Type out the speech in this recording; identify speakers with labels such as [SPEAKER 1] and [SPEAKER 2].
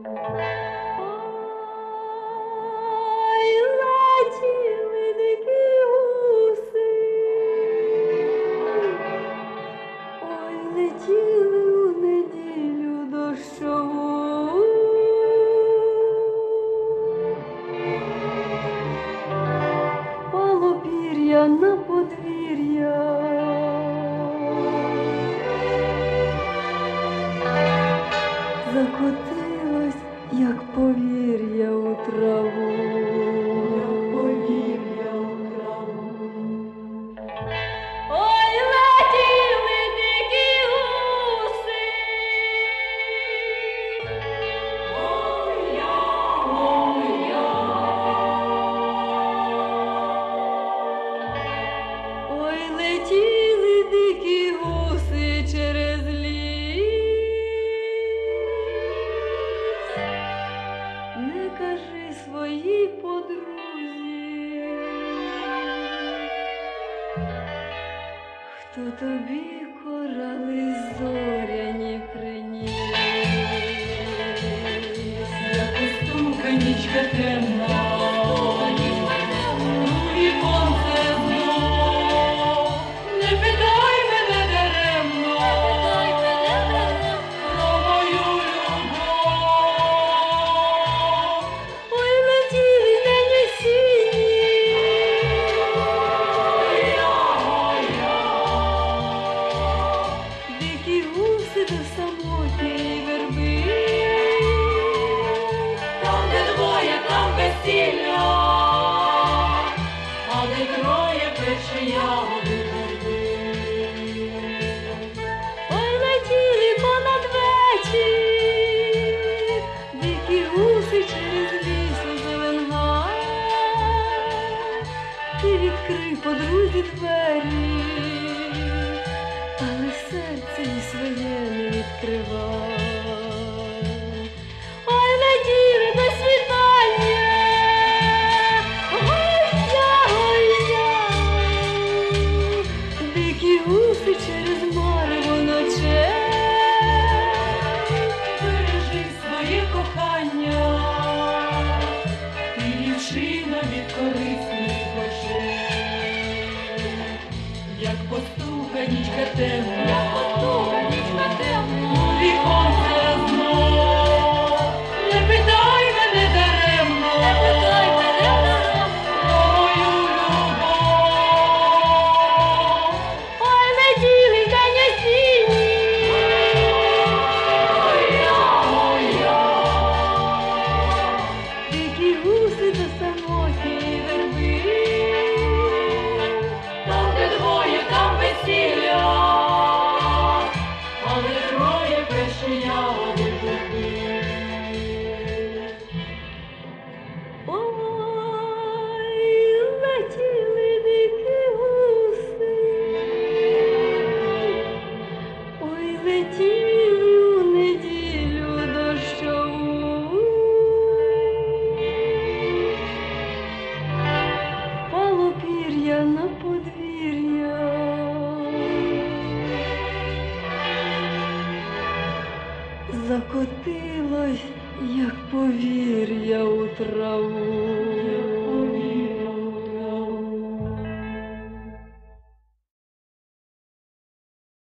[SPEAKER 1] Ой, летіли дикі гуси, ой, летіли у неділю дощову. Пало пір'я на подвір'я, закотилось, як повір'я у траву. Ой, летіли дикі гуси, ой-я, ой-я. Ой, летіли дикі гуси через ліс. Не кажи своїй подрузі, хто тобі корали зоряні приніс.
[SPEAKER 2] Як устука нічка темна, віконце знов. Не питай мене даремно про мою любов.
[SPEAKER 1] Ой, летіли день осінній, дикі гуси до самотньої верби.
[SPEAKER 2] Там, де двоє, там весілля, а де троє перші ягоди верби.
[SPEAKER 1] Ой, летіли понад вечір, дикі гуси через ліс у зеленгай. Ти відкрий подрузі двері, але серце й своє не відкривай. Ой, летіли до світання, ой-я, ой-я. Дикі гуси через марево ночей.
[SPEAKER 2] Бережи своє кохання, ти дівчина від корисних очей. Як постука нічка темна, віконце знов. Не питай мене даремно про мою любов.
[SPEAKER 1] Ой, летіли день осінній, дикі гуси до самотньої верби.
[SPEAKER 2] Там, де двоє, там весілля, але троє перші ягоди верби.
[SPEAKER 1] Ой, летіли дикі гуси, ой, летіли у неділю дощову. Пало пір'я на подвір'я, закотилось, як повір'я у траву.